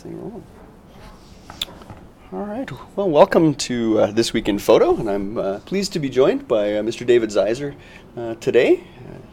thing rolling. All right. Well, welcome to This Week in Photo, and I'm pleased to be joined by Mr. David Zeiser today.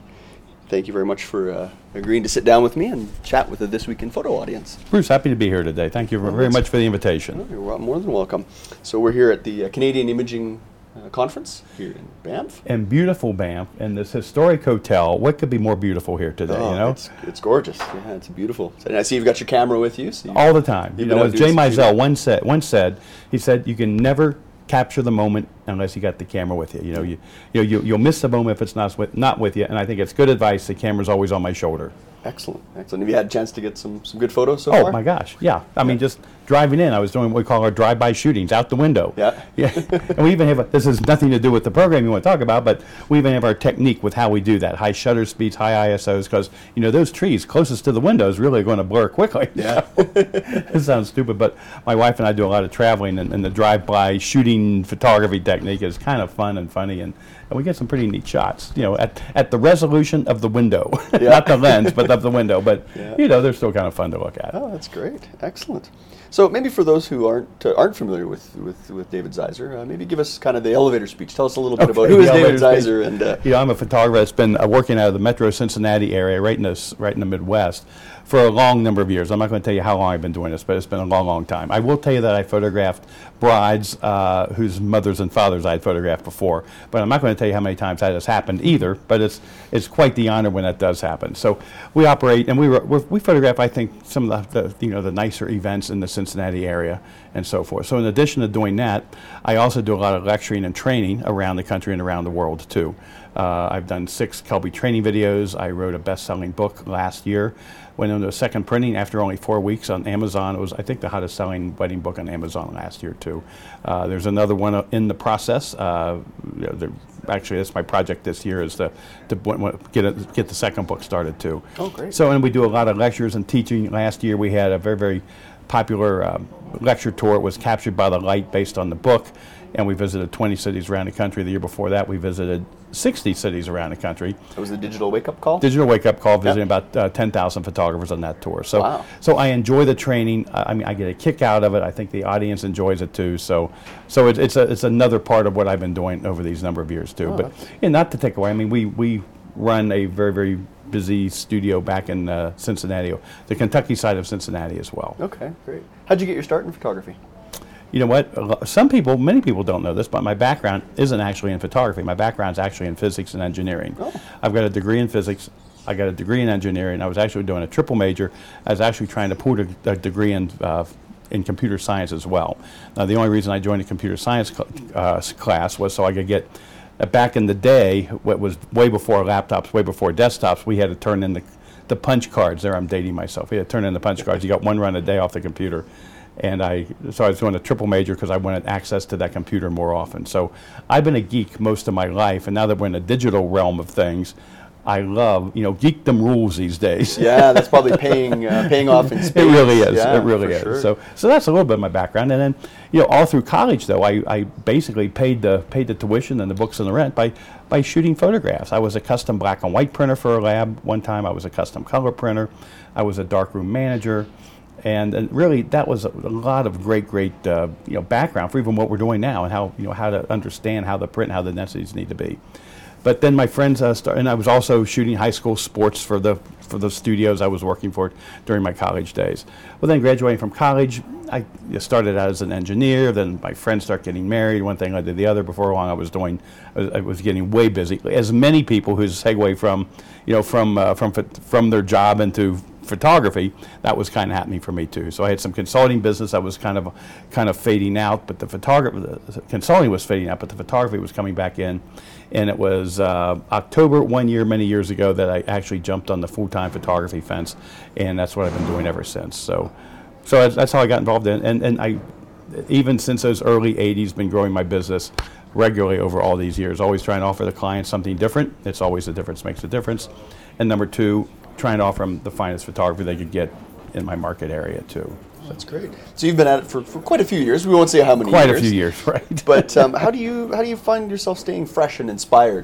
Thank you very much for agreeing to sit down with me and chat with the This Week in Photo audience. Bruce, happy to be here today. Thank you very much for the invitation. You're more than welcome. So we're here at the Canadian Imaging Conference here in Banff. In beautiful Banff, in this historic hotel. What could be more beautiful here today, you know? It's gorgeous. Yeah, it's beautiful. And I see you've got your camera with you. So all the time. You know, as Jay Mizell once said, he said, you can never capture the moment unless you got the camera with you. You'll miss the moment if it's not with you, and I think it's good advice. The camera's always on my shoulder. Excellent. Have you had a chance to get some good photos so far? Oh my gosh, yeah. I mean, just driving in, I was doing what we call our drive-by shootings out the window. Yeah. And we even have, this has nothing to do with the program you want to talk about, but we even have our technique with how we do that. High shutter speeds, high ISOs, because, those trees closest to the window is really going to blur quickly. Yeah. It sounds stupid, but my wife and I do a lot of traveling, and the drive-by shooting photography technique is kind of fun and funny, and we get some pretty neat shots, at the resolution of the window. Yeah. Not the lens, but of the window. But, they're still kind of fun to look at. Oh, that's great. Excellent. So maybe for those who aren't familiar with David Zeiser, maybe give us kind of the elevator speech. Tell us a little bit about who is David Zeiser. And I'm a photographer that's been working out of the Metro Cincinnati area, right in the Midwest, for a long number of years. I'm not going to tell you how long I've been doing this, but it's been a long, long time. I will tell you that I photographed brides whose mothers and fathers I had photographed before, but I'm not going to tell you how many times that has happened either. But it's quite the honor when that does happen. So we operate, and we photograph, I think, some of the nicer events in the Cincinnati area and so forth. So in addition to doing that, I also do a lot of lecturing and training around the country and around the world too. I've done 6 Kelby training videos. I wrote a best-selling book last year. Went into a second printing after only 4 weeks on Amazon. It was, I think, the hottest selling wedding book on Amazon last year too. There's another one in the process. Actually, that's my project this year, is to get the second book started too. Oh, great. So, and we do a lot of lectures and teaching. Last year we had a very, very popular lecture tour. It was Captured by the Light, based on the book, and we visited 20 cities around the country. The year before that, we visited 60 cities around the country. That was the Digital Wake-Up Call? Digital Wake-Up Call, visiting about 10,000 photographers on that tour. So, wow. So I enjoy the training. I get a kick out of it. I think the audience enjoys it too. So it's another part of what I've been doing over these number of years too. Oh, but not to take away, we run a very, very busy studio back in Cincinnati, the Kentucky side of Cincinnati as well. Okay, great. How'd you get your start in photography? You know what? Many people don't know this, but my background isn't actually in photography. My background's actually in physics and engineering. Oh. I've got a degree in physics. I got a degree in engineering. I was actually doing a triple major. I was actually trying to put a degree in computer science as well. Now, the only reason I joined a computer science class was so I could get. Back in the day, what was way before laptops, way before desktops, we had to turn in the punch cards. There, I'm dating myself. We had to turn in the punch cards. You got one run a day off the computer. And so I was doing a triple major because I wanted access to that computer more often. So I've been a geek most of my life, and now that we're in the digital realm of things, I love, geekdom rules these days. Yeah, that's probably paying off in spades. It really is. Yeah, it really is. Sure. So that's a little bit of my background. And then, all through college, though, I basically paid the tuition and the books and the rent by shooting photographs. I was a custom black and white printer for a lab one time. I was a custom color printer. I was a darkroom manager. And really, that was a lot of great background for even what we're doing now, and how to understand how the print and how the densities need to be. But then my friends started, and I was also shooting high school sports for the studios I was working for during my college days. Well, then graduating from college, I started out as an engineer. Then my friends started getting married. One thing led to the other. Before long, I was getting way busy. As many people who segue from their job into photography, that was kind of happening for me too. So I had some consulting business that was kind of fading out, but the consulting was fading out, but the photography was coming back in. And it was October one year, many years ago, that I actually jumped on the full-time photography fence, and that's what I've been doing ever since. So that's how I got involved in, and I, even since those early 80s, been growing my business regularly over all these years, always trying to offer the clients something different. It's always the difference makes a difference. And number two, trying to offer them the finest photography they could get in my market area too. That's great. So you've been at it for quite a few years. We won't say how many quite years. Quite a few years, right. But how do you find yourself staying fresh and inspired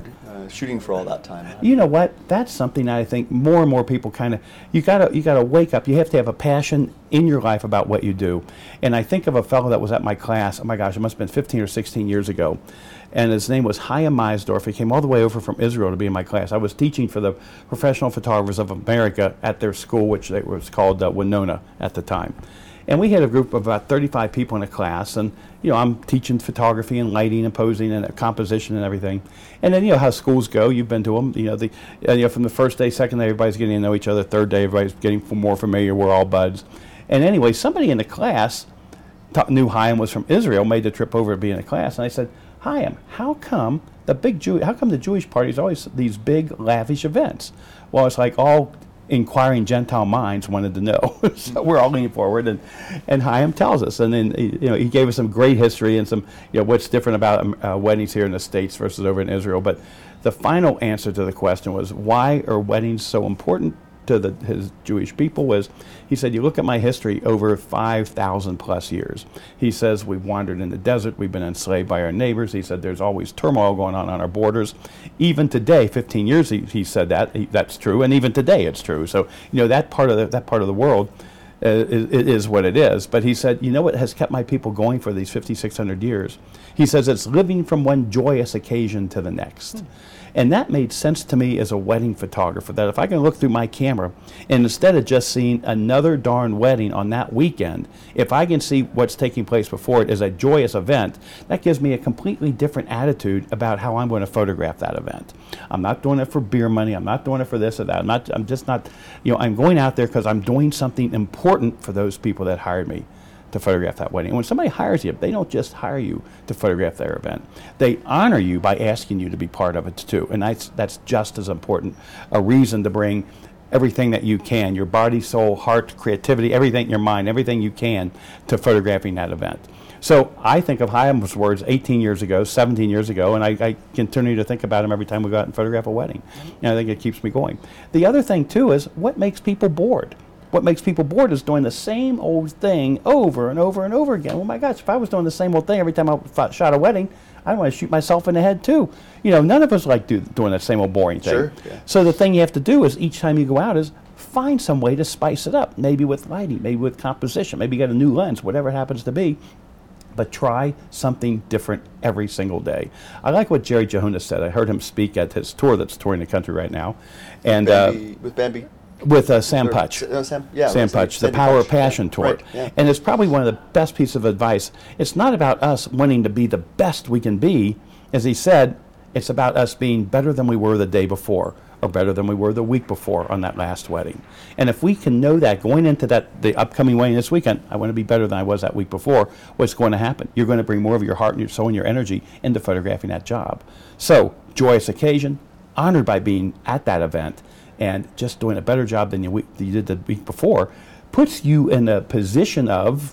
shooting for all that time? You know what? That's something that I think more and more people kind of you gotta wake up. You have to have a passion in your life about what you do. And I think of a fellow that was at my class. Oh my gosh, it must have been 15 or 16 years ago. And his name was Chaim Meisdorf. He came all the way over from Israel to be in my class. I was teaching for the Professional Photographers of America at their school, which was called Winona at the time. And we had a group of about 35 people in a class, and I'm teaching photography and lighting and posing and composition and everything. And then how schools go. You've been to them. From the first day, second day, everybody's getting to know each other. Third day, everybody's getting more familiar. We're all buds. And anyway, somebody in the class knew Chaim was from Israel, made the trip over to be in the class, and I said, Chaim, how come the Jewish parties always these big lavish events? Well, it's like all inquiring Gentile minds wanted to know. So we're all leaning forward, and Chaim tells us, and then he gave us some great history and some what's different about weddings here in the States versus over in Israel. But the final answer to the question was, why are weddings so important to his Jewish people? Was he said, you look at my history over 5,000 plus years. He says we've wandered in the desert, we've been enslaved by our neighbors. He said there's always turmoil going on our borders. Even today, 15 years he said that's true, and even today it's true. So that part of the world is what it is. But he said, what has kept my people going for these 5,600 years? He says it's living from one joyous occasion to the next. And that made sense to me as a wedding photographer, that if I can look through my camera and instead of just seeing another darn wedding on that weekend, if I can see what's taking place before it as a joyous event, that gives me a completely different attitude about how I'm going to photograph that event. I'm not doing it for beer money. I'm not doing it for this or that. I'm going out there because I'm doing something important for those people that hired me to photograph that wedding. And when somebody hires you, they don't just hire you to photograph their event. They honor you by asking you to be part of it too. And that's just as important a reason to bring everything that you can, your body, soul, heart, creativity, everything, your mind, everything you can to photographing that event. So I think of Chaim's words 18 years ago, 17 years ago, and I continue to think about him every time we go out and photograph a wedding. And I think it keeps me going. The other thing too is what makes people bored. What makes people bored is doing the same old thing over and over and over again. Oh my gosh, if I was doing the same old thing every time I shot a wedding, I'd want to shoot myself in the head too. None of us like doing that same old boring thing. Sure, yeah. So the thing you have to do is each time you go out is find some way to spice it up. Maybe with lighting, maybe with composition, maybe get a new lens, whatever it happens to be. But try something different every single day. I like what Jerry Jehunas said. I heard him speak at his tour that's touring the country right now. And with Bambi? With Sam Putch. Sam Putch, the Power of Passion tour. Right, yeah. And it's probably one of the best pieces of advice. It's not about us wanting to be the best we can be. As he said, it's about us being better than we were the day before or better than we were the week before on that last wedding. And if we can know that going into the upcoming wedding this weekend, I want to be better than I was that week before, what's going to happen? You're going to bring more of your heart and your soul and your energy into photographing that job. So, joyous occasion, honored by being at that event, and just doing a better job than you did the week before puts you in a position of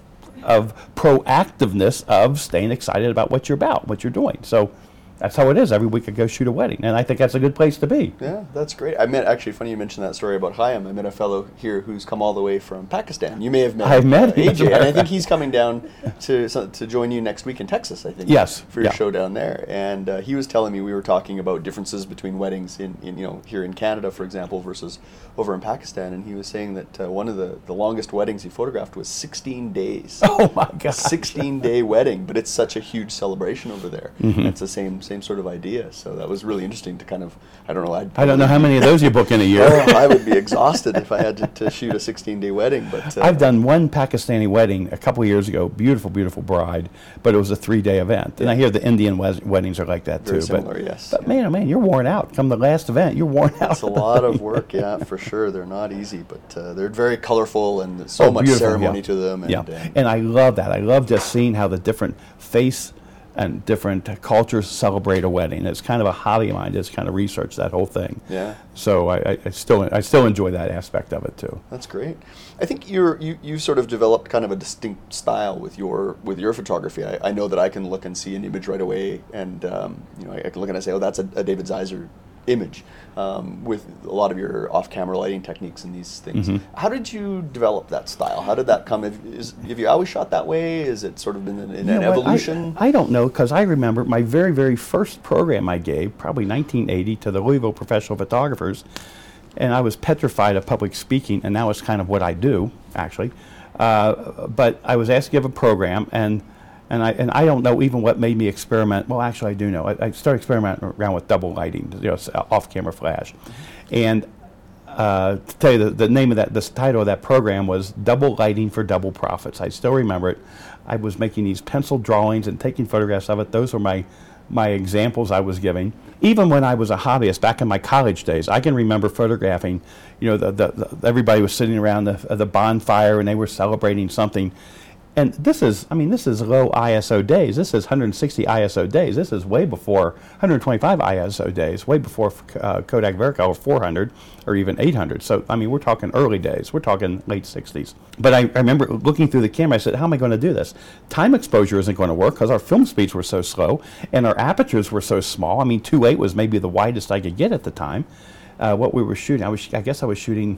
proactiveness, of staying excited about what you're doing. So that's how it is. Every week I go shoot a wedding, and I think that's a good place to be. Yeah, that's great. Actually, funny you mentioned that story about Chaim. I met a fellow here who's come all the way from Pakistan. You may have met I've met AJ, and I think he's coming down to join you next week in Texas, I think. Yes. For your show down there. And he was telling me, we were talking about differences between weddings in here in Canada, for example, versus over in Pakistan, and he was saying that one of the longest weddings he photographed was 16 days. Oh my God. 16-day wedding, but it's such a huge celebration over there. Mm-hmm. It's the same sort of idea. So that was really interesting to kind of, I don't know. I don't know how many of those you book in a year. I would be exhausted if I had to shoot a 16-day wedding. But I've done one Pakistani wedding a couple of years ago. Beautiful, beautiful bride, but it was a 3-day event. And I hear the Indian weddings are like that too. Very similar, yes. But man, oh man, you're worn out. Come the last event, you're worn out. It's a lot of work, yeah, for sure. They're not easy, but they're very colorful and so much ceremony to them. And, and I love that. I love just seeing how the different faiths and different cultures celebrate a wedding. It's kind of a hobby of mine, just kind of research that whole thing. Yeah. So I still enjoy that aspect of it too. That's great. I think you sort of developed kind of a distinct style with your photography. I know that I can look and see an image right away, and I can look and I say, oh, that's a David Zeiser image with a lot of your off-camera lighting techniques and these things. How did you develop that style? How did that come? Have you always shot that way? Is it sort of been an evolution? I don't know, because I remember my very, very first program I gave, probably 1980, to the Louisville Professional Photographers, and I was petrified of public speaking, and now it's kind of what I do, actually. But I was asked to give a program, and I don't know even what made me experiment. Well, actually, I do know. I started experimenting around with double lighting, off-camera flash. And to tell you, the name of that, the title of that program was Double Lighting for Double Profits. I still remember it. I was making these pencil drawings and taking photographs of it. Those were my examples I was giving. Even when I was a hobbyist back in my college days, I can remember photographing, everybody was sitting around the bonfire and they were celebrating something. And this is low ISO days. This is 160 ISO days. This is way before 125 ISO days, way before Kodak Verico or 400 or even 800. So, we're talking early days. We're talking late 60s. But I remember looking through the camera, I said, how am I going to do this? Time exposure isn't going to work because our film speeds were so slow and our apertures were so small. 2.8 was maybe the widest I could get at the time. What we were shooting, I guess I was shooting,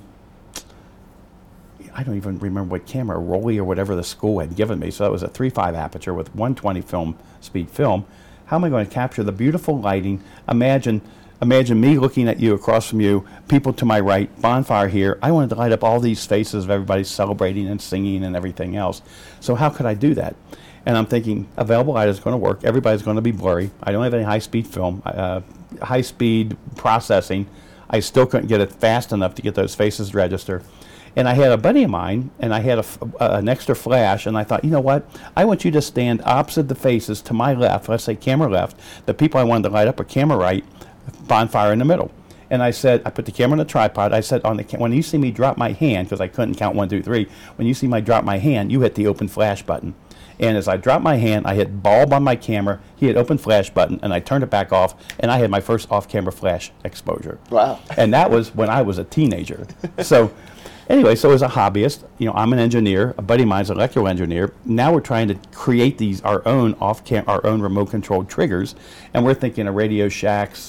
I don't even remember what camera, Rolly or whatever the school had given me. So that was a 3.5 aperture with 120 speed film. How am I going to capture the beautiful lighting? Imagine me looking at you, across from you, people to my right, bonfire here. I wanted to light up all these faces of everybody celebrating and singing and everything else. So how could I do that? And I'm thinking, available light is going to work. Everybody's going to be blurry. I don't have any high-speed film, high-speed processing. I still couldn't get it fast enough to get those faces register. And I had a buddy of mine, and I had an extra flash, and I thought, you know what? I want you to stand opposite the faces to my left, let's say camera left, the people I wanted to light up are camera right, bonfire in the middle. And I said, I put the camera on the tripod, I said, when you see me drop my hand, because I couldn't count 1, 2, 3, when you see me drop my hand, you hit the open flash button. And as I dropped my hand, I hit bulb on my camera, he hit open flash button, and I turned it back off, and I had my first off-camera flash exposure. Our And that was when I was a teenager. Anyway, so as a hobbyist, I'm an engineer. A buddy of mine's an electrical engineer. Now we're trying to create our own remote-controlled triggers, and we're thinking of Radio Shacks,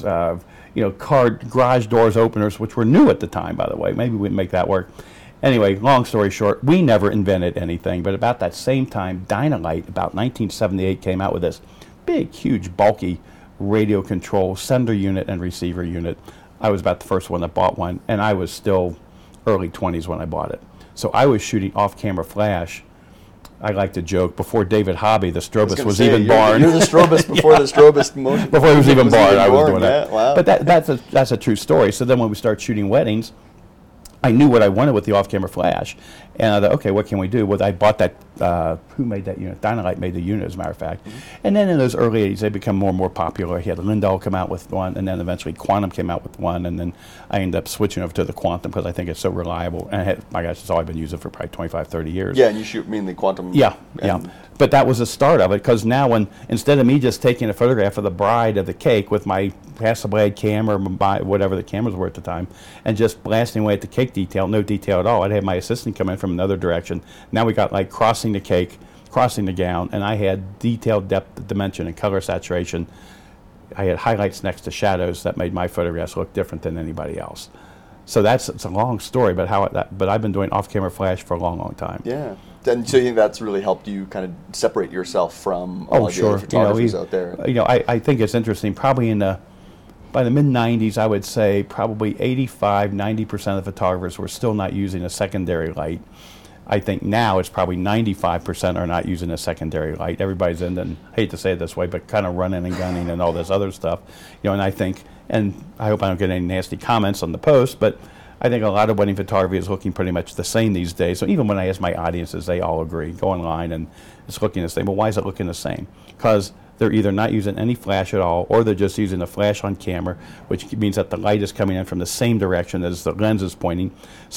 garage doors openers, which were new at the time, by the way. Maybe we'd make that work. Anyway, long story short, we never invented anything, but about that same time, Dynalite, about 1978, came out with this big, huge, bulky radio control sender unit and receiver unit. I was about the first one that bought one, and I was still early 20s when I bought it. So I was shooting off-camera flash. I like to joke, before David Hobby, the strobist was even born. You're the strobist before the strobist motion. Before he was even born, I was doing that. Wow. But that's a true story. So then when we started shooting weddings, I knew what I wanted with the off-camera flash. And I thought, okay, what can we do? Well, I bought that, who made that unit? Dynalite made the unit, as a matter of fact. And then in those early 80s, they become more and more popular. He had Lindell come out with one, and then eventually Quantum came out with one, and then I ended up switching over to the Quantum because I think it's so reliable. And my gosh, it's all I've been using for probably 25, 30 years. Yeah, and you shoot me in the Quantum. Yeah. But that was the start of it, because now instead of me just taking a photograph of the bride of the cake with my Hasselblad camera, whatever the cameras were at the time, and just blasting away at the cake detail, no detail at all, I'd have my assistant come in from another direction. Now we got like crossing the cake, crossing the gown, and I had detailed depth, dimension, and color saturation. I had highlights next to shadows that made my photographs look different than anybody else. So it's a long story, but I've been doing off-camera flash for a long, long time. Yeah. And so you think that's really helped you kind of separate yourself from all the other photographers out there? I think it's interesting. Probably by the mid-90s, I would say probably 85-90% of the photographers were still not using a secondary light. I think now it's probably 95% are not using a secondary light. Everybody's I hate to say it this way, but kind of running and gunning and all this other stuff. And I think, and I hope I don't get any nasty comments on the post, but I think a lot of wedding photography is looking pretty much the same these days. So even when I ask my audiences, they all agree. Go online and it's looking the same. Well, why is it looking the same? Because they're either not using any flash at all, or they're just using a flash on camera, which means that the light is coming in from the same direction as the lens is pointing. So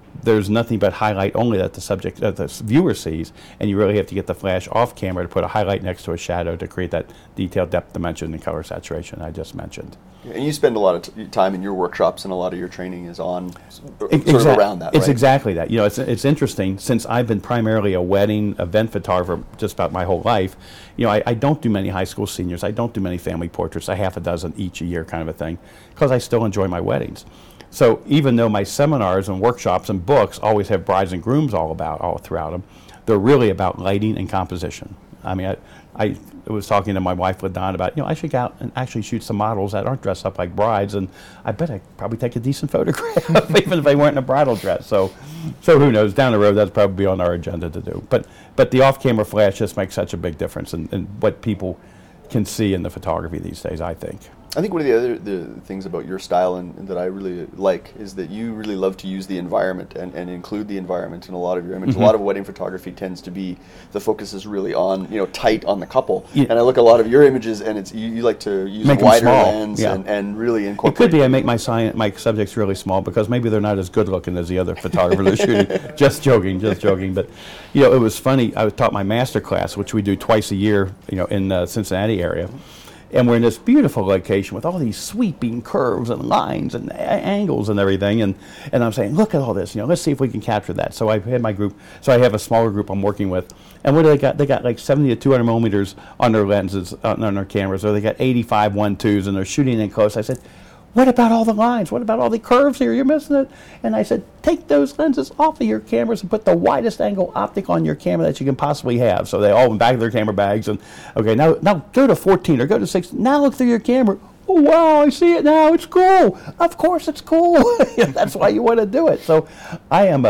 there's nothing but highlight only that the viewer sees, and you really have to get the flash off camera to put a highlight next to a shadow to create that detailed depth dimension and color saturation I just mentioned. And you spend a lot of time in your workshops, and a lot of your training is on sort of around that, right? It's exactly that. It's interesting, since I've been primarily a wedding event photographer just about my whole life. I don't do many high school seniors. I don't do many family portraits. I half a dozen each a year kind of a thing, because I still enjoy my weddings. So even though my seminars and workshops and books always have brides and grooms all throughout them, they're really about lighting and composition. I mean, I was talking to my wife, LaDon, about, I should go out and actually shoot some models that aren't dressed up like brides, and I bet I'd probably take a decent photograph, even if they weren't in a bridal dress. So who knows? Down the road, that's probably on our agenda to do. But the off-camera flash just makes such a big difference in what people can see in the photography these days, I think. I think one of the things about your style and that I really like is that you really love to use the environment and include the environment in a lot of your images. Mm-hmm. A lot of wedding photography tends to be, the focus is really on, tight on the couple. Yeah. And I look at a lot of your images, and it's you like to use a wider lens, yeah, and really incorporate. It could be I make my subjects really small because maybe they're not as good looking as the other photographers are shooting. Just joking. But, it was funny. I taught my master class, which we do twice a year, in the Cincinnati area. And we're in this beautiful location with all these sweeping curves and lines and angles and everything. And I'm saying, look at all this. Let's see if we can capture that. So I had my group. So I have a smaller group I'm working with. And what do they got? They got like 70 to 200 millimeters on their lenses, on their cameras. Or they got 85 1.2s, and they're shooting in close. I said, what about all the lines? What about all the curves here? You're missing it. And I said, take those lenses off of your cameras and put the widest angle optic on your camera that you can possibly have. So they all went back to their camera bags. And, okay, now go to 14 or go to 16. Now look through your camera. Oh, wow, I see it now. It's cool. Of course it's cool. That's why you want to do it. So I am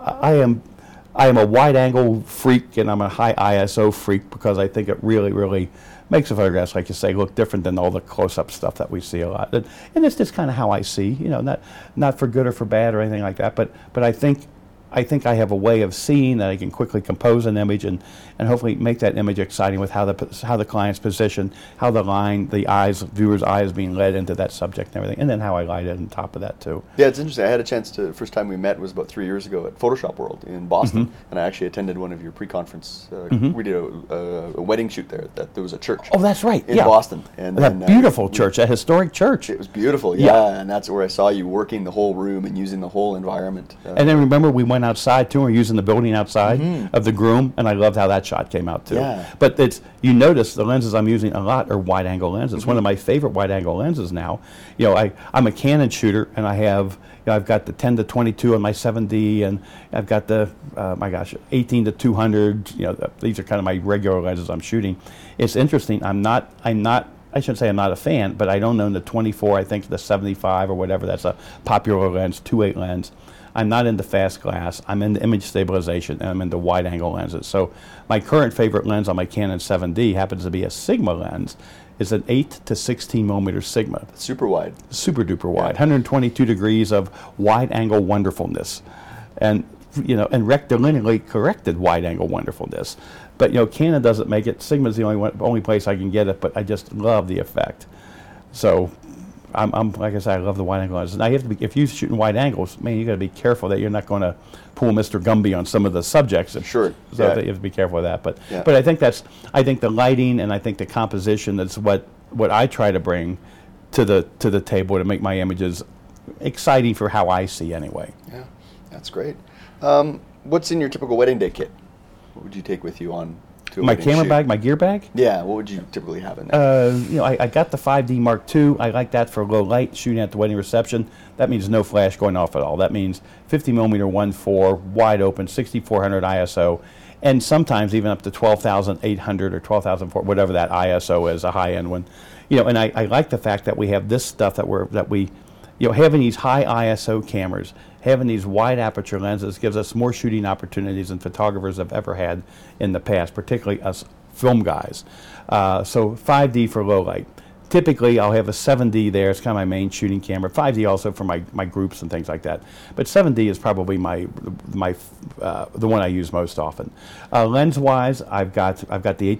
a wide angle freak, and I'm a high ISO freak because I think it really, really makes the photographs, like you say, look different than all the close-up stuff that we see a lot. And it's just kind of how I see, not for good or for bad or anything like that, but I think I have a way of seeing that I can quickly compose an image and hopefully make that image exciting with how the client's position, how the viewer's eye is being led into that subject and everything, and then how I light it on top of that too. Yeah, it's interesting. I had a chance to, first time we met was about 3 years ago at Photoshop World in Boston, mm-hmm, and I actually attended one of your pre-conference. Mm-hmm. We did a wedding shoot there. There was a church. Oh, that's right. In Boston. And that beautiful church, a historic church. It was beautiful, yeah, and that's where I saw you working the whole room and using the whole environment. And then remember, we went outside too. We're using the building outside, mm-hmm, of the groom, and I loved how that shot came out too. Yeah. But you notice the lenses I'm using a lot are wide angle lenses. Mm-hmm. One of my favorite wide angle lenses now. I'm a Canon shooter, and I've got the 10 to 22 on my 7D, and I've got the 18 to 200. These are kind of my regular lenses I'm shooting. It's interesting. I shouldn't say I'm not a fan, but I don't own the 24. I think the 75 or whatever. That's a popular lens, 2.8 lens. I'm not into fast glass. I'm into image stabilization, and I'm into wide angle lenses. So my current favorite lens on my Canon 7D happens to be a Sigma lens. It's an 8 to 16 millimeter Sigma. Super wide. Super duper wide. 122 degrees of wide angle wonderfulness. And rectilinearly corrected wide angle wonderfulness. But Canon doesn't make it. Sigma's the only place I can get it, but I just love the effect. So I'm like I said, I love the wide angle lenses. Now if you're shooting wide angles, man, you got to be careful that you're not going to pull Mr. Gumby on some of the subjects. Sure. So you have to be careful of that. But I think the lighting and I think the composition is what I try to bring to the table to make my images exciting for how I see anyway. Yeah, that's great. What's in your typical wedding day kit? What would you take with you on? My camera bag, my gear bag? Yeah, what would you typically have in there? I got the 5D Mark II. I like that for low light, shooting at the wedding reception. That means no flash going off at all. That means 50 millimeter 1.4, wide open, 6400 ISO, and sometimes even up to 12,800 or 12,004, whatever that ISO is, a high-end one. And I like the fact that we have this stuff that we having these high ISO cameras, having these wide aperture lenses gives us more shooting opportunities than photographers have ever had in the past, particularly us film guys. So 5D for low light. Typically, I'll have a 7D there. It's kind of my main shooting camera. 5D also for my groups and things like that. But 7D is probably the one I use most often. Lens-wise, I've got the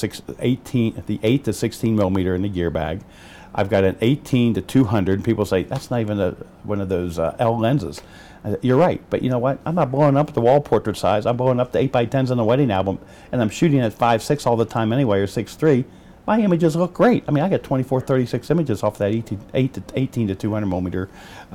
8 to 16 millimeter in the gear bag. I've got an 18 to 200. People say, that's not even one of those L lenses. You're right, but you know what? I'm not blowing up the wall portrait size. I'm blowing up the 8x10s on the wedding album, and I'm shooting at 5.6 all the time anyway, or 6.3. My images look great. I mean, I got 24, 36 images off that 18 to 200 millimeter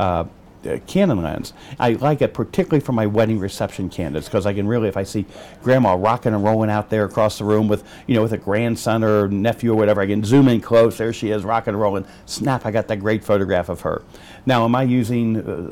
Canon lens. I like it particularly for my wedding reception candidates because I can really, if I see grandma rocking and rolling out there across the room with, with a grandson or nephew or whatever, I can zoom in close. There she is, rocking and rolling. Snap, I got that great photograph of her. Now, am I using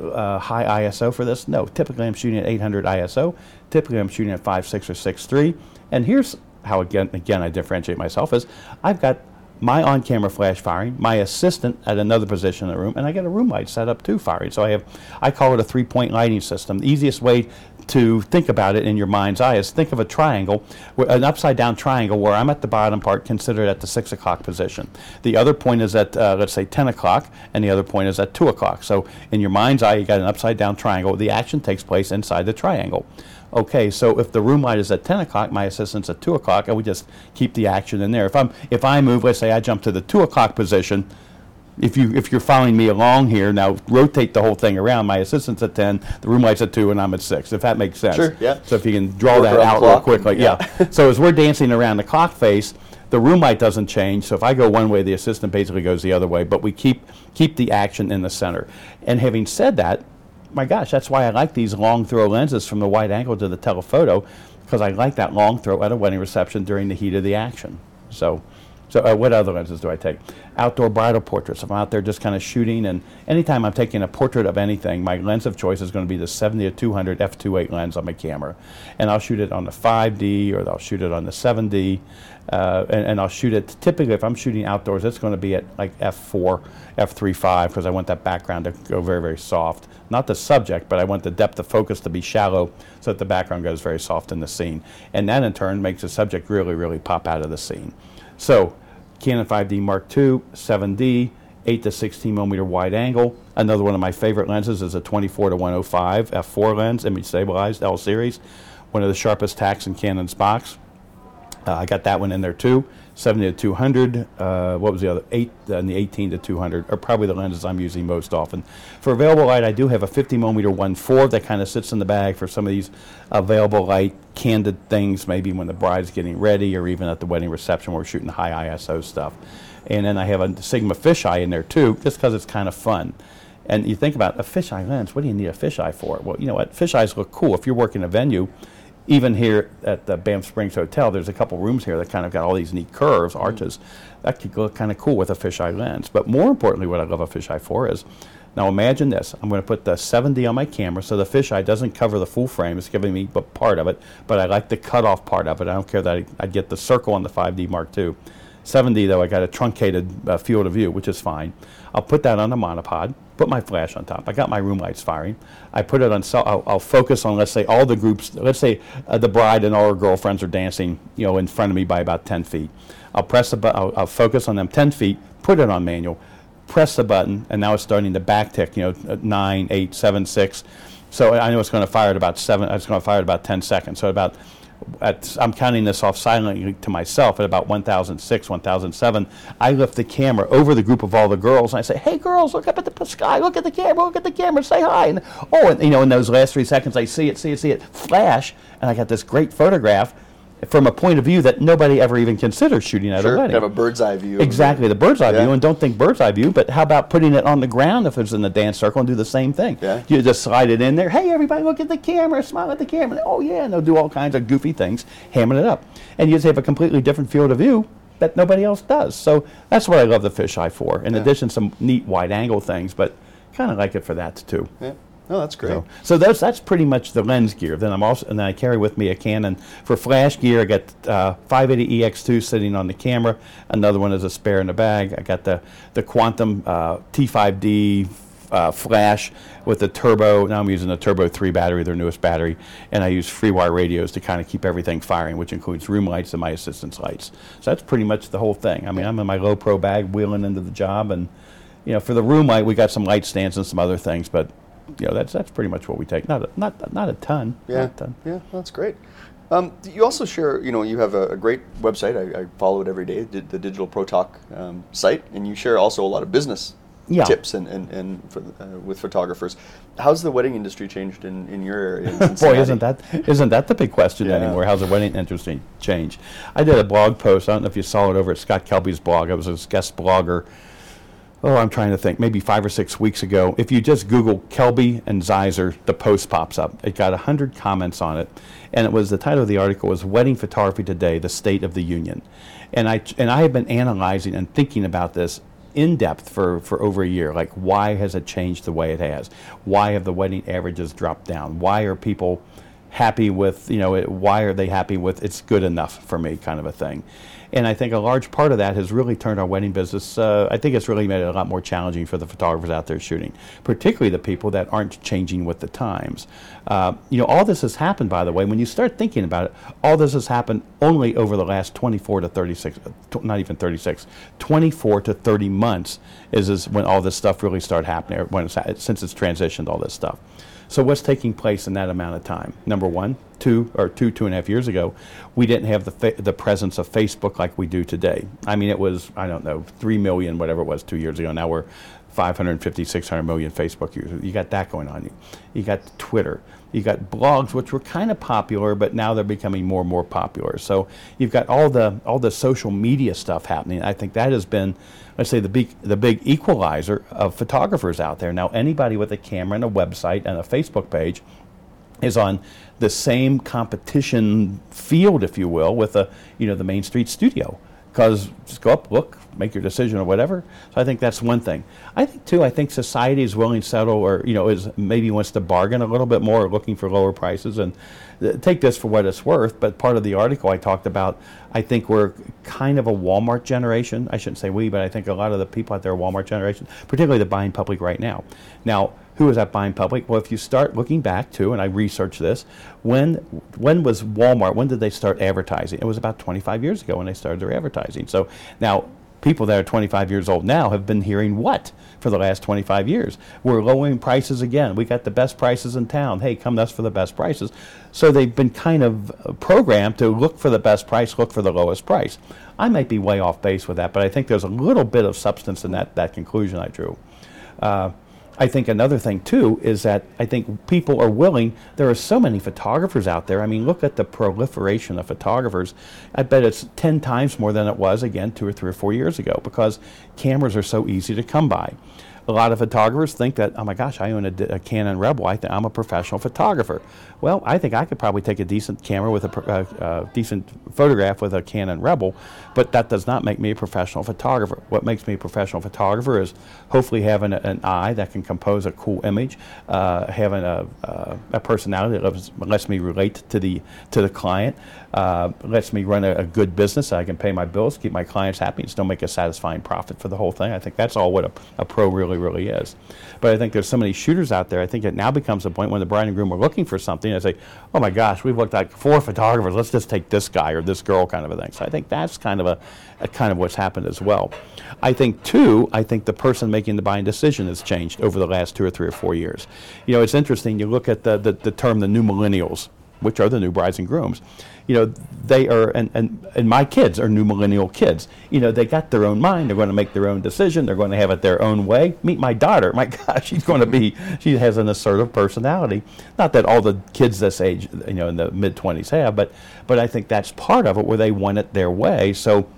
high ISO for this? No. Typically, I'm shooting at 800 ISO. Typically, I'm shooting at 5.6 or 6.3. And here's how, again, I differentiate myself is I've got my on-camera flash firing, my assistant at another position in the room, and I got a room light set up too firing. So I call it a 3-point lighting system. The easiest way to think about it in your mind's eye is think of a triangle, an upside-down triangle where I'm at the bottom part, considered at the 6 o'clock position. The other point is at, let's say, 10 o'clock, and the other point is at 2 o'clock. So in your mind's eye, you got an upside-down triangle. The action takes place inside the triangle. Okay, so if the room light is at 10 o'clock, my assistant's at 2 o'clock, and we just keep the action in there. If I move, let's say I jump to the 2 o'clock position, if you're following me along here, now rotate the whole thing around. My assistant's at 10, the room light's at 2, and I'm at 6, if that makes sense. Sure, yeah. So if you can draw that out real quickly. Yeah. So as we're dancing around the clock face, the room light doesn't change. So if I go one way, the assistant basically goes the other way, but we keep the action in the center. And having said that, my gosh, that's why I like these long throw lenses from the wide angle to the telephoto, because I like that long throw at a wedding reception during the heat of the action. So what other lenses do I take? Outdoor bridal portraits. If I'm out there just kind of shooting, and anytime I'm taking a portrait of anything, my lens of choice is going to be the 70-200 f2.8 lens on my camera. And I'll shoot it on the 5D, or I'll shoot it on the 7D, and I'll shoot it, typically if I'm shooting outdoors, it's going to be at like f4, f3.5, because I want that background to go very, very soft. Not the subject, but I want the depth of focus to be shallow so that the background goes very soft in the scene. And that in turn makes the subject really, really pop out of the scene. So, Canon 5D Mark II, 7D, 8 to 16 millimeter wide angle. Another one of my favorite lenses is a 24 to 105 f4 lens, image stabilized L series. One of the sharpest tacks in Canon's box. I got that one in there too. 70 to 200. What was the other? 8 and the 18 to 200 are probably the lenses I'm using most often. For available light, I do have a 50 millimeter 1.4 that kind of sits in the bag for some of these available light candid things, maybe when the bride's getting ready or even at the wedding reception where we're shooting high ISO stuff. And then I have a Sigma fisheye in there too, just because it's kind of fun. And you think about a fisheye lens, what do you need a fisheye for? Well, you know what? Fisheyes look cool. If you're working a venue, even here at the Banff Springs Hotel, there's a couple rooms here that kind of got all these neat curves, arches. That could look kind of cool with a fisheye lens. But more importantly, what I love a fisheye for is, now imagine this. I'm going to put the 7D on my camera, so the fisheye doesn't cover the full frame. It's giving me but part of it, but I like the cutoff part of it. I don't care that I get the circle on the 5D Mark II. 7D, though, I got a truncated field of view, which is fine. I'll put that on the monopod, put my flash on top. I got my room lights firing. I put it on, I'll focus on, let's say, all the groups. Let's say the bride and all her girlfriends are dancing, in front of me by about 10 feet. I'll press the button, I'll focus on them 10 feet, put it on manual, press the button, and now it's starting to back tick, 9, 8, 7, 6. So I know it's going to fire at about 7, it's going to fire at about 10 seconds. So I'm counting this off silently to myself at about 1006, 1007. I lift the camera over the group of all the girls, and I say, "Hey, girls, look up at the sky. Look at the camera. Say hi." And in those last 3 seconds, I see it flash, and I got this great photograph from a point of view that nobody ever even considers shooting at a wedding. Have a bird's eye view. Exactly, the bird's eye view, and don't think bird's eye view, but how about putting it on the ground if it's in the dance circle and do the same thing? Yeah. You just slide it in there. Hey, everybody, look at the camera, smile at the camera. Oh, yeah, and they'll do all kinds of goofy things, hamming it up. And you just have a completely different field of view that nobody else does. So that's what I love the fisheye for. In addition, some neat wide angle things, but kind of like it for that too. Yeah. Oh, that's great. So that's pretty much the lens gear. Then I carry with me a Canon for flash gear. I got 580 EX2 sitting on the camera. Another one is a spare in the bag. I got the Quantum T5D flash with the turbo. Now I'm using the Turbo 3 battery, their newest battery, and I use FreeWire radios to kind of keep everything firing, which includes room lights and my assistant's lights. So that's pretty much the whole thing. I mean, I'm in my low pro bag wheeling into the job, and for the room light, we got some light stands and some other things, but that's pretty much what we take. Not a ton. Yeah. Not a ton. Yeah, that's great. You also share, you have a great website. I follow it every day, the Digital Pro Talk site, and you share also a lot of business Yeah. tips and for, with photographers. How's the wedding industry changed in your area? In Boy, Cincinnati? isn't that the big question Yeah. anymore? How's the wedding industry change? I did a blog post. I don't know if you saw it over at Scott Kelby's blog. I was his guest blogger. Oh, I'm trying to think. Maybe 5 or 6 weeks ago. If you just Google Kelby and Zeiser, the post pops up. It got 100 comments on it, and it was the title of the article was "Wedding Photography Today: The State of the Union," and I have been analyzing and thinking about this in depth for over a year. Like, why has it changed the way it has? Why have the wedding averages dropped down? Why are people happy with, why are they happy with it's good enough for me kind of a thing? And I think a large part of that has really turned our wedding business, I think it's really made it a lot more challenging for the photographers out there shooting, particularly the people that aren't changing with the times. All this has happened, by the way, when you start thinking about it, all this has happened only over the last 24 to 36, not even 36, 24 to 30 months is when all this stuff really started happening, since it's transitioned, all this stuff. So what's taking place in that amount of time? Number one, two and a half years ago, we didn't have the presence of Facebook like we do today. I mean, it was, 3 million, whatever it was 2 years ago. Now we're 550, 600 million Facebook users. You got that going on. You got Twitter. You got blogs, which were kind of popular, but now they're becoming more and more popular. So you've got all the social media stuff happening. I think that has been, let's say, the big equalizer of photographers out there. Now anybody with a camera and a website and a Facebook page is on the same competition field, if you will, with the Main Street studio. Because just go up, look, make your decision or whatever. So I think that's one thing. I think society is willing to settle, or is maybe wants to bargain a little bit more, or looking for lower prices. And take this for what it's worth. But part of the article I talked about, I think we're kind of a Walmart generation. I shouldn't say we, but I think a lot of the people out there are Walmart generation, particularly the buying public right now. Now, who is that buying public? Well, if you start looking back to, and I researched this, when was Walmart, when did they start advertising? It was about 25 years ago when they started their advertising. So now people that are 25 years old now have been hearing what for the last 25 years? We're lowering prices again. We got the best prices in town. Hey, come to us for the best prices. So they've been kind of programmed to look for the best price, look for the lowest price. I might be way off base with that, but I think there's a little bit of substance in that conclusion I drew. I think another thing, too, is that I think people are willing. There are so many photographers out there. I mean, look at the proliferation of photographers. I bet it's 10 times more than it was, again, 2 or 3 or 4 years ago, because cameras are so easy to come by. A lot of photographers think that, oh my gosh, I own a Canon Rebel. I think I'm a professional photographer. Well, I think I could probably take a decent camera with a decent photograph with a Canon Rebel, but that does not make me a professional photographer. What makes me a professional photographer is hopefully having an eye that can compose a cool image, having a personality that lets me relate to the client, lets me run a good business so I can pay my bills, keep my clients happy, and still make a satisfying profit for the whole thing. I think that's all what a pro really is. But I think there's so many shooters out there. I think it now becomes a point when the bride and groom are looking for something, I say, oh my gosh, we've looked like 4 photographers, let's just take this guy or this girl kind of a thing. So I think that's kind of a kind of what's happened as well. I think the person making the buying decision has changed over the last 2 or 3 or 4 years. It's interesting, you look at the term the new millennials, which are the new brides and grooms. They are, and my kids are new millennial kids. They got their own mind. They're going to make their own decision. They're going to have it their own way. Meet my daughter. My gosh, she has an assertive personality. Not that all the kids this age, in the mid-20s have, but I think that's part of it, where they want it their way. So,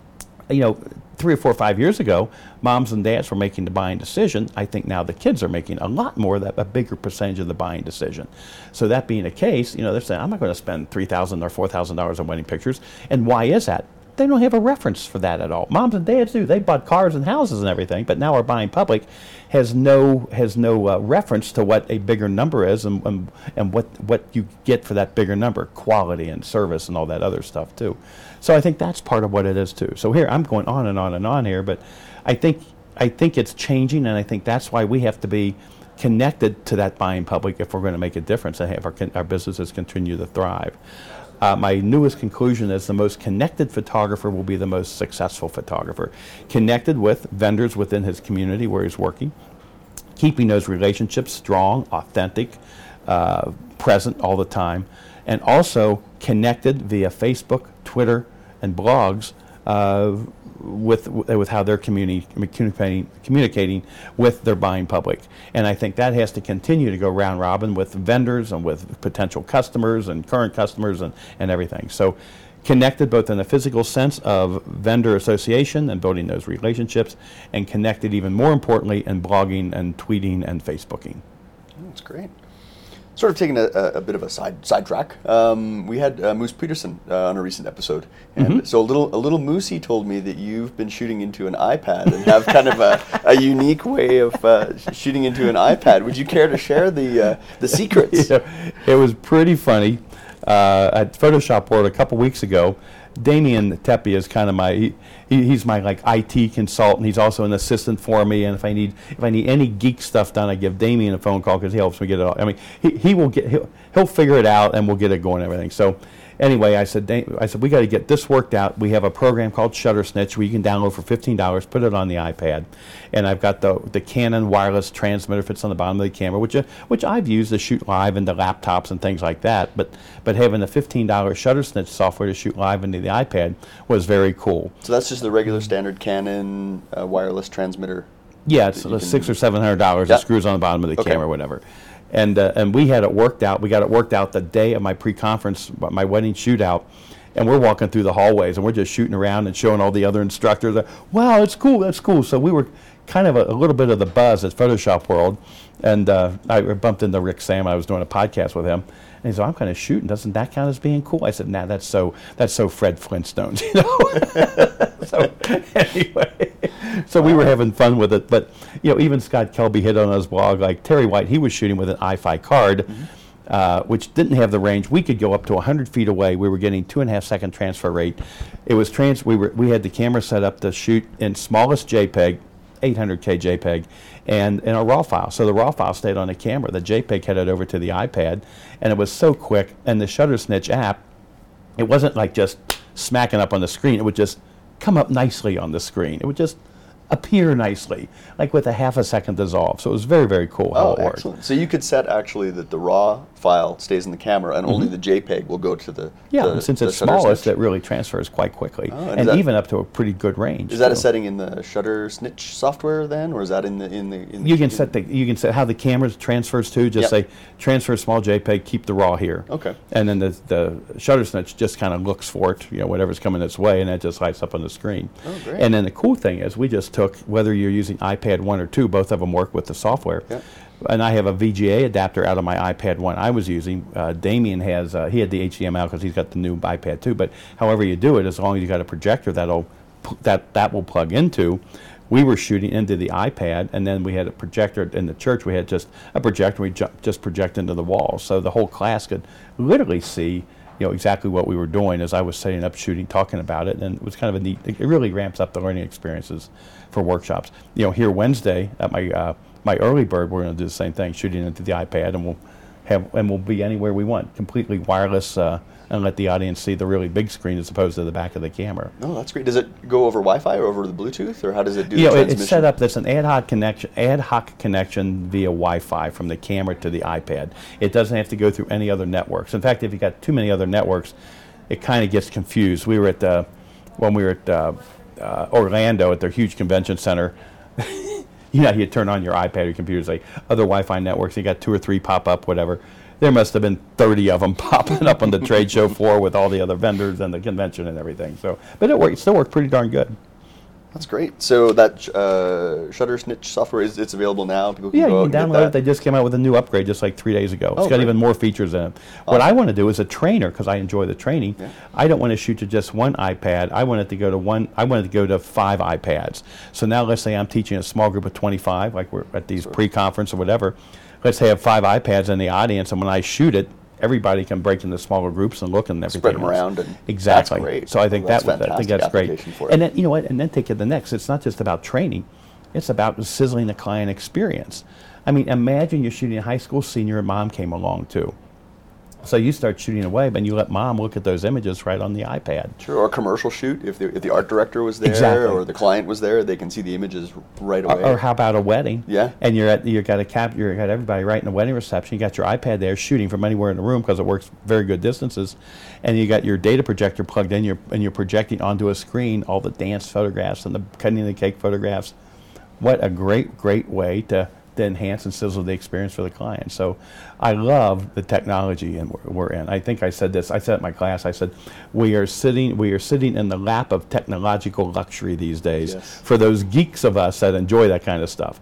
3 or 4 or 5 years ago, moms and dads were making the buying decision. I think now the kids are making a lot more, a bigger percentage of the buying decision. So that being the case, they're saying, I'm not going to spend $3,000 or $4,000 on wedding pictures. And why is that? They don't have a reference for that at all. Moms and dads do. They bought cars and houses and everything, but now our buying public has no reference to what a bigger number is and what you get for that bigger number, quality and service and all that other stuff too. So I think that's part of what it is too. So here, I'm going on and on and on here, but I think it's changing, and I think that's why we have to be connected to that buying public if we're going to make a difference and have our businesses continue to thrive. My newest conclusion is the most connected photographer will be the most successful photographer. Connected with vendors within his community where he's working, keeping those relationships strong, authentic, present all the time, and also connected via Facebook, Twitter, and blogs with how they're communicating with their buying public. And I think that has to continue to go round robin with vendors and with potential customers and current customers and everything. So connected both in the physical sense of vendor association and building those relationships, and connected even more importantly in blogging and tweeting and Facebooking. That's great. Sort of taking a bit of a sidetrack. We had Moose Peterson on a recent episode, and so a little Moosey told me that you've been shooting into an iPad and have kind of a unique way of shooting into an iPad. Would you care to share the secrets? Yeah, it was pretty funny. At Photoshop World a couple weeks ago, Damien Tepe is kind of he's my like IT consultant. He's also an assistant for me, and if I need any geek stuff done, I give Damien a phone call because he helps me get it all. I mean, he'll figure it out and we'll get it going and everything. So anyway, I said we got to get this worked out. We have a program called Shutter Snitch where you can download for $15, put it on the iPad, and I've got the Canon wireless transmitter fits on the bottom of the camera, which I've used to shoot live into laptops and things like that. But having the $15 Shutter Snitch software to shoot live into the iPad was very cool. So that's just the regular standard Canon wireless transmitter. Yeah, it's $600 or $700. It screws on the bottom of the camera or whatever. And we had it worked out. We got it worked out the day of my pre-conference, my wedding shootout, and we're walking through the hallways and we're just shooting around and showing all the other instructors, wow, it's cool, that's cool. So we were kind of a little bit of the buzz at Photoshop World, and I bumped into Rick Sam. I was doing a podcast with him, and he said, I'm kind of shooting. Doesn't that count as being cool? I said, nah, that's so Fred Flintstones, you know. So anyway, so we were having fun with it. But even Scott Kelby hit on his blog, like Terry White, he was shooting with an iFi card, which didn't have the range. We could go up to 100 feet away. We were getting 2.5-second transfer rate. It was we had the camera set up to shoot in smallest JPEG, 800K JPEG, and in a RAW file. So the RAW file stayed on the camera. The JPEG headed over to the iPad, and it was so quick. And the Shutter Snitch app, it wasn't like just smacking up on the screen. It would just come up nicely on the screen. It would just appear nicely, like with a 0.5 second dissolve. So it was very, very cool how it worked. Excellent. So you could set actually that the RAW file stays in the camera and only the JPEG will go to the since it's smallest, it really transfers quite quickly, and even up to a pretty good range. Is that a setting in the Shutter Snitch software then, or is that in the you can set how the camera transfers to. Just say transfer small JPEG, keep the RAW here. Okay. And then the Shutter Snitch just kind of looks for it, whatever's coming its way, and that just lights up on the screen. Oh, great. And then the cool thing is we just took, whether you're using iPad 1 or 2, both of them work with the software. Yeah. And I have a VGA adapter out of my iPad 1 I was using. Damien has, he had the HDMI because he's got the new iPad 2. But however you do it, as long as you got a projector that will plug into, we were shooting into the iPad, and then we had a projector in the church. We had just a projector. We just project into the wall, so the whole class could literally see exactly what we were doing as I was setting up, shooting, talking about it, and it was kind of a neat. It really ramps up the learning experiences for workshops. Here Wednesday at my early bird, we're going to do the same thing, shooting into the iPad, and we'll be anywhere we want, completely wireless, and let the audience see the really big screen as opposed to the back of the camera. Oh, that's great. Does it go over Wi-Fi or over the Bluetooth, or how does it do the transmission? It's set up. That's an ad hoc connection via Wi-Fi from the camera to the iPad. It doesn't have to go through any other networks. In fact, if you got too many other networks, it kind of gets confused. We were at when we were at Orlando at their huge convention center. You turn on your iPad or your computer, say other Wi-Fi networks. You got 2 or 3 pop up, whatever. There must have been 30 of them popping up on the trade show floor with all the other vendors and the convention and everything. So, but it still worked pretty darn good. That's great. So that Shutter Snitch software it's available now. People can go you can download it. They just came out with a new upgrade just like 3 days ago. It's got even more features in it. What I want to do is a trainer, because I enjoy the training. Yeah. I don't want to shoot to just one iPad. I want it to go to 5 iPads. So now let's say I'm teaching a small group of 25, like we're at these pre-conference or whatever. Let's say I have 5 iPads in the audience, and when I shoot it, everybody can break into smaller groups and look and everything. Spread them around. And exactly. That's great. So I think that's great. And then and then take it to the next. It's not just about training; it's about sizzling the client experience. I mean, imagine you're shooting a high school senior and mom came along too. So you start shooting away, but you let mom look at those images right on the iPad. Sure, or a commercial shoot. If the art director was there, Exactly. or the client was there, they can see the images right away. Or how about a wedding? Yeah. And you got everybody right in the wedding reception. You got your iPad there shooting from anywhere in the room because it works very good distances, and you got your data projector plugged in. You're projecting onto a screen all the dance photographs and the cutting the cake photographs. What a great way to enhance and sizzle the experience for the client. So I love the technology we're in. I think I said this, I said at my class, I said, we are sitting in the lap of technological luxury these days. Yes. For those geeks of us that enjoy that kind of stuff.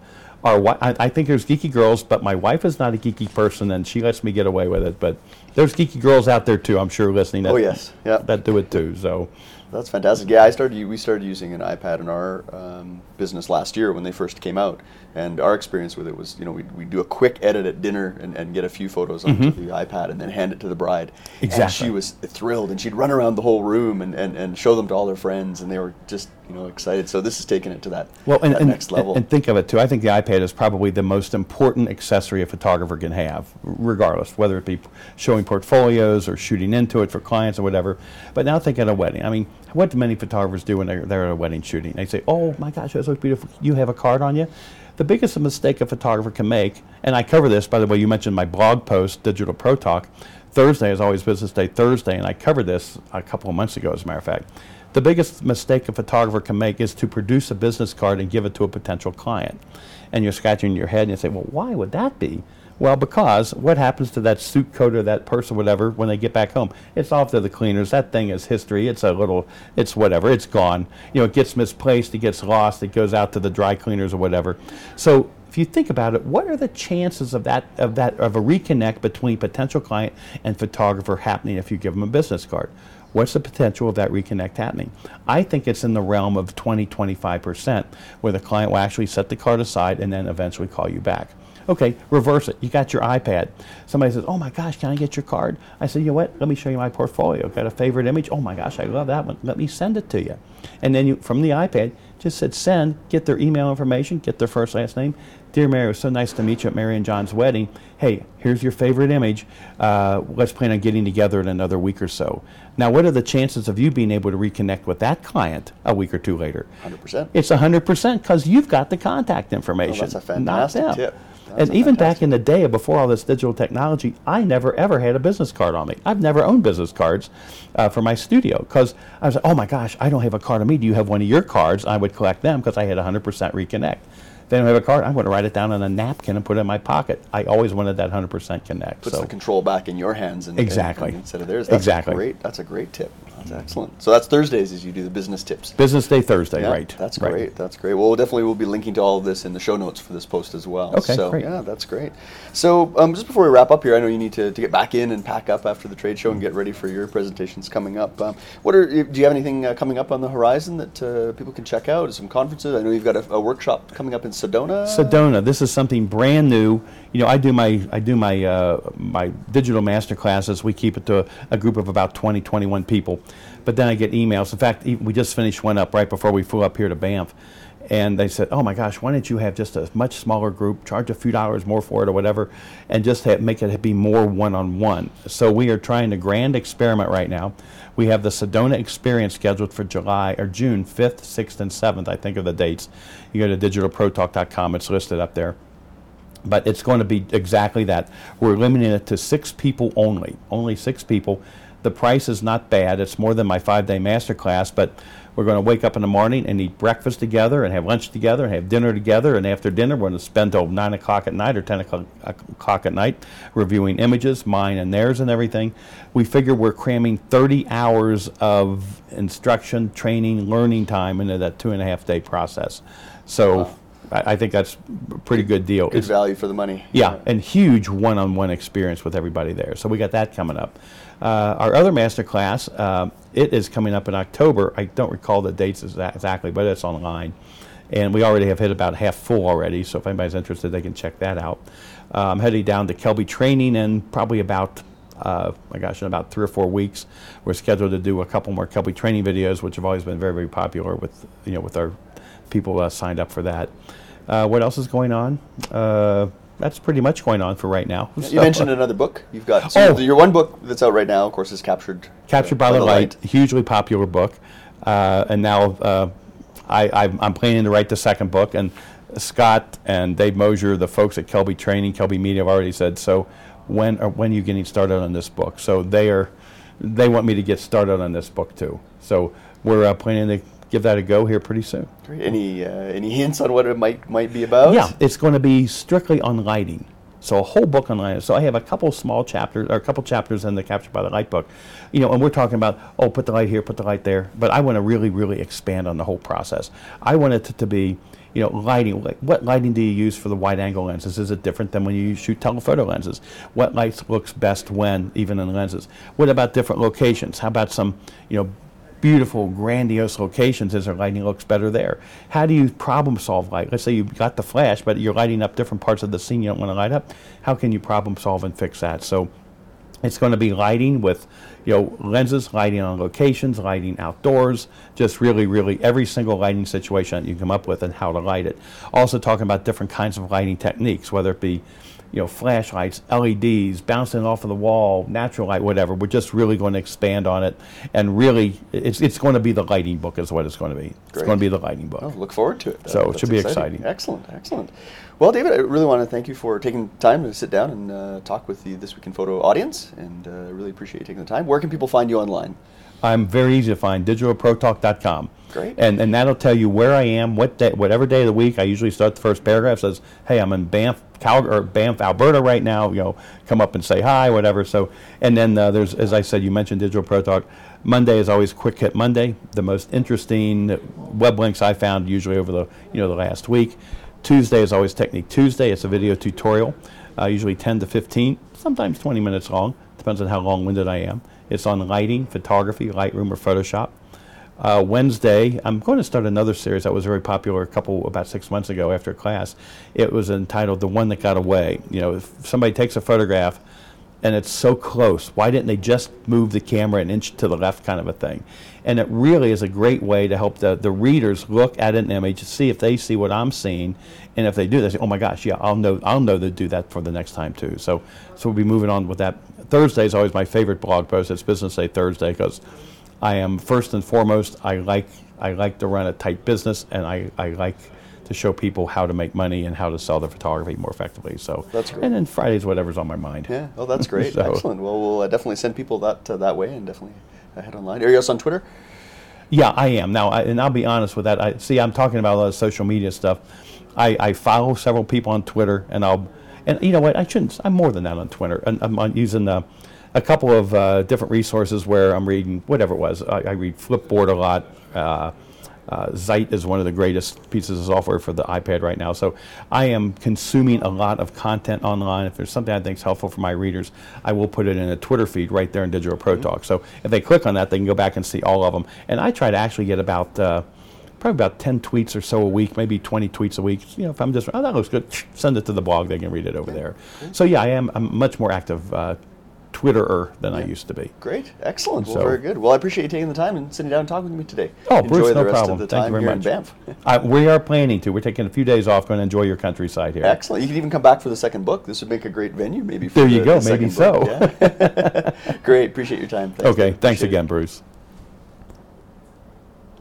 I think there's geeky girls, but my wife is not a geeky person, and she lets me get away with it. But there's geeky girls out there too, I'm sure, listening. That, oh yes, yeah, that do it too. So that's fantastic. Yeah, we started using an iPad in our business last year when they first came out, and our experience with it was, we do a quick edit at dinner and get a few photos onto the iPad and then hand it to the bride. Exactly. And she was thrilled, and she'd run around the whole room and show them to all her friends, and they were just excited. So this has taken it to that next level. And think of it too. I think the iPad is probably the most important accessory a photographer can have, regardless, whether it be showing portfolios or shooting into it for clients or whatever. But now think at a wedding. I mean, what do many photographers do when they're at a wedding shooting? They say, "Oh my gosh, that looks beautiful. You have a card on you." The biggest mistake a photographer can make, and I cover this, by the way, you mentioned my blog post, Digital Pro Talk. Thursday is always Business Day Thursday, and I covered this a couple of months ago, as a matter of fact. The biggest mistake a photographer can make is to produce a business card and give it to a potential client. And you're scratching your head and you say, well, why would that be? Well, because what happens to that suit coat or that purse or whatever when they get back home? It's off to the cleaners. That thing is history. It's whatever. It's gone. It gets misplaced. It gets lost. It goes out to the dry cleaners or whatever. So if you think about it, what are the chances of a reconnect between potential client and photographer happening if you give them a business card? What's the potential of that reconnect happening? I think it's in the realm of 20-25%, where the client will actually set the card aside and then eventually call you back. Okay, reverse it. You got your iPad. Somebody says, oh my gosh, can I get your card? I said, you know what? Let me show you my portfolio. Got a favorite image? Oh my gosh, I love that one. Let me send it to you. And then from the iPad, just said send, get their email information, get their first, last name. Dear Mary, it was so nice to meet you at Mary and John's wedding. Hey, here's your favorite image. Let's plan on getting together in another week or so. Now, what are the chances of you being able to reconnect with that client a week or two later? 100%. It's 100% because you've got the contact information. Well, that's a fantastic tip. And even back in the day, before all this digital technology, I never ever had a business card on me. I've never owned business cards for my studio because I was like, oh my gosh, I don't have a card on me. Do you have one of your cards? I would collect them because I had 100% reconnect. They don't have a card, I'm going to write it down on a napkin and put it in my pocket. I always wanted that 100% connect. Puts the control back in your hands exactly. Instead of theirs. Exactly. That's a great tip. That's excellent. So that's Thursdays as you do the business tips. Business Day Thursday, yeah, right. That's great. Right. That's great. Well, we'll be linking to all of this in the show notes for this post as well. Okay, so, great. Yeah, that's great. So just before we wrap up here, I know you need to get back in and pack up after the trade show and get ready for your presentations coming up. Do you have anything coming up on the horizon that people can check out? Some conferences? I know you've got a workshop coming up in Sedona. Sedona. This is something brand new. I do my digital master classes. We keep it to a group of about 20, 21 people. But then I get emails. In fact, we just finished one up right before we flew up here to Banff. And they said, oh my gosh, why don't you have just a much smaller group, charge a few dollars more for it or whatever, and just make it be more one-on-one. So we are trying a grand experiment right now. We have the Sedona Experience scheduled for June 5th, 6th, and 7th, I think, are the dates. You go to digitalprotalk.com, it's listed up there. But it's going to be exactly that. We're limiting it to 6 people only 6 people. The price is not bad. It's more than my 5-day master class, but we're going to wake up in the morning and eat breakfast together and have lunch together and have dinner together, and after dinner we're going to spend till 9 o'clock at night or 10 o'clock at night reviewing images, mine and theirs and everything. We figure we're cramming 30 hours of instruction, training, learning time into that 2.5-day process. So wow. I think that's a pretty good deal. Good value for the money. Yeah, and huge one-on-one experience with everybody there. So we got that coming up. Our other master class, it is coming up in October. I don't recall the dates exactly, but it's online. And we already have hit about half full already, so if anybody's interested, they can check that out. I'm heading down to Kelby Training in probably about, in about 3 or 4 weeks. We're scheduled to do a couple more Kelby Training videos, which have always been very, very popular with our people signed up for that. What else is going on? that's pretty much going on for right now. You mentioned another book. You've got your one book that's out right now, of course, is Captured by the Light. Hugely popular book, and now I'm planning to write the second book. And Scott and Dave Mosier, the folks at Kelby Training, Kelby Media, have already said, so when are you getting started on this book? So they want me to get started on this book too. So we're planning to give that a go here pretty soon. Great. Any hints on what it might be about? Yeah, it's going to be strictly on lighting. So a whole book on lighting. So I have a couple small chapters, or a couple chapters in the Captured by the Light book, and we're talking about, put the light here, put the light there. But I want to really, really expand on the whole process. I want it to be, lighting. What lighting do you use for the wide-angle lenses? Is it different than when you shoot telephoto lenses? What light looks best when, even in lenses? What about different locations? How about some, beautiful, grandiose locations? Is there lighting looks better there? How do you problem solve light? Let's say you've got the flash, but you're lighting up different parts of the scene you don't want to light up. How can you problem solve and fix that? So it's going to be lighting with, lenses, lighting on locations, lighting outdoors, just really, really every single lighting situation that you come up with and how to light it. Also talking about different kinds of lighting techniques, whether it be flashlights, LEDs, bouncing off of the wall, natural light, whatever. We're just really going to expand on it, and really, it's going to be the lighting book is what it's going to be. Great. It's going to be the lighting book. Oh, look forward to it. So it should be exciting. Excellent. Well, David, I really want to thank you for taking time to sit down and talk with the This Week in Photo audience, and really appreciate you taking the time. Where can people find you online? I'm very easy to find, digitalprotalk.com. Great. And that'll tell you where I am, what day, whatever day of the week. I usually start the first paragraph, says, hey, I'm in Banff, Alberta right now, come up and say hi, whatever. So, and then there's, as I said, you mentioned Digital Pro Talk. Monday is always Quick Hit Monday, the most interesting web links I found usually over the last week. Tuesday is always Technique Tuesday. It's a video tutorial, usually 10 to 15, sometimes 20 minutes long, depends on how long-winded I am. It's on lighting, photography, Lightroom, or Photoshop. Wednesday, I'm going to start another series that was very popular about 6 months ago after class. It was entitled The One That Got Away. If somebody takes a photograph and it's so close, why didn't they just move the camera an inch to the left, kind of a thing? And it really is a great way to help the readers look at an image, see if they see what I'm seeing, and if they do, they say, oh my gosh, yeah, I'll know to do that for the next time too. So we'll be moving on with that. Thursday is always my favorite blog post. It's Business Day Thursday, because I am first and foremost, I like to run a tight business, and I like to show people how to make money and how to sell their photography more effectively. So that's great. And then Friday's whatever's on my mind. Yeah, well, that's great. Excellent. Well, we'll definitely send people that way, and definitely head online. Are you also on Twitter? Yeah, I am. Now, and I'll be honest with that. I'm talking about a lot of social media stuff. I follow several people on Twitter, and you know what? I'm more than that on Twitter. And I'm using a couple of different resources where I'm reading whatever it was. I read Flipboard a lot. Zeit is one of the greatest pieces of software for the iPad right now. So I am consuming a lot of content online. If there's something I think is helpful for my readers, I will put it in a Twitter feed right there in Digital Pro Talk. So if they click on that, they can go back and see all of them. And I try to actually get probably about 10 tweets or so a week, maybe 20 tweets a week. If I'm just, that looks good, send it to the blog. They can read it over there. So yeah, I'm much more active Twitterer than I used to be. Great. Excellent. Well, very good. Well, I appreciate you taking the time and sitting down and talking with me today. Oh, enjoy Bruce, the no rest problem. Of the Thank time you very here much. In Banff. We are planning to. We're taking a few days off, going to enjoy your countryside here. Excellent. You can even come back for the second book. This would make a great venue, maybe. For there you go. The maybe so. Yeah. Great. Appreciate your time. Thanks, okay. Thanks again, Bruce.